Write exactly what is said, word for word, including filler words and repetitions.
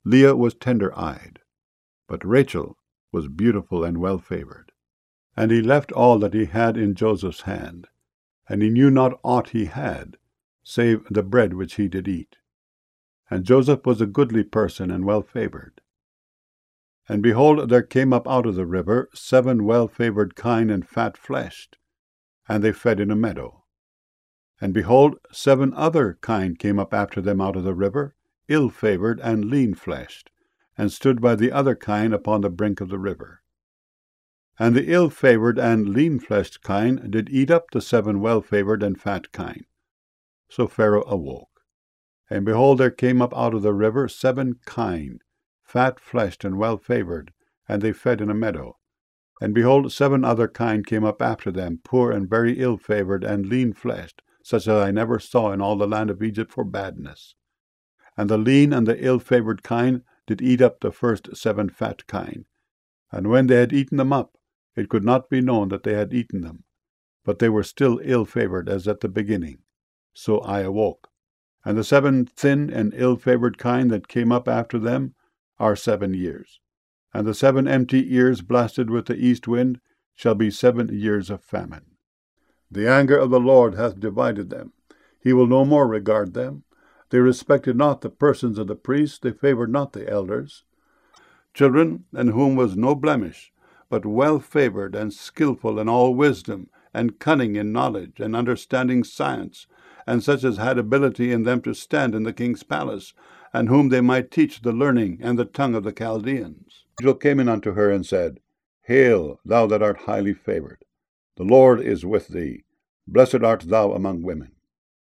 Leah was tender-eyed, but Rachel was beautiful and well-favored. And he left all that he had in Joseph's hand, and he knew not aught he had, save the bread which he did eat. And Joseph was a goodly person and well-favored. And behold, there came up out of the river seven well-favored kine and fat-fleshed, and they fed in a meadow. And behold, seven other kine came up after them out of the river, ill-favored and lean-fleshed, and stood by the other kine upon the brink of the river. And the ill-favored and lean-fleshed kine did eat up the seven well-favored and fat kine. So Pharaoh awoke. And behold, there came up out of the river seven kine, fat-fleshed and well-favored, and they fed in a meadow. And behold, seven other kine came up after them, poor and very ill-favored and lean-fleshed, such as I never saw in all the land of Egypt for badness. And the lean and the ill-favored kine did eat up the first seven fat kine. And when they had eaten them up, it could not be known that they had eaten them, but they were still ill-favored as at the beginning. So I awoke. And the seven thin and ill-favored kine that came up after them are seven years. And the seven empty ears blasted with the east wind shall be seven years of famine. The anger of the Lord hath divided them. He will no more regard them. They respected not the persons of the priests, they favored not the elders. Children, in whom was no blemish, but well-favored and skillful in all wisdom, and cunning in knowledge, and understanding science, and such as had ability in them to stand in the king's palace, and whom they might teach the learning and the tongue of the Chaldeans. The angel came in unto her and said, Hail, thou that art highly favored! The Lord is with thee. Blessed art thou among women.